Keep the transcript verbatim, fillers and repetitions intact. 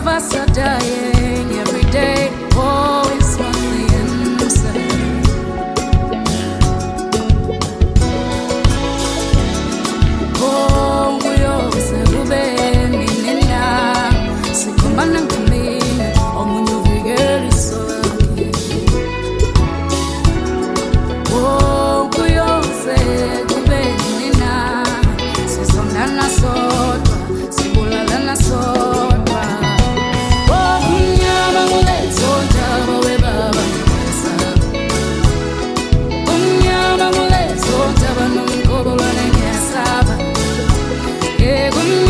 us are dying every day. Oh, it's on the inside. Oh, we all say we be minina. Se combanan kamina, oh munyu vigeli so. Oh, we all say we be minina. Se sonana sotwa, se bulalana sotwa. Oh, unyama mule sonja bawe baba nyesa. Unyama mule sonja banu mkobo wane nyesa. Yeah,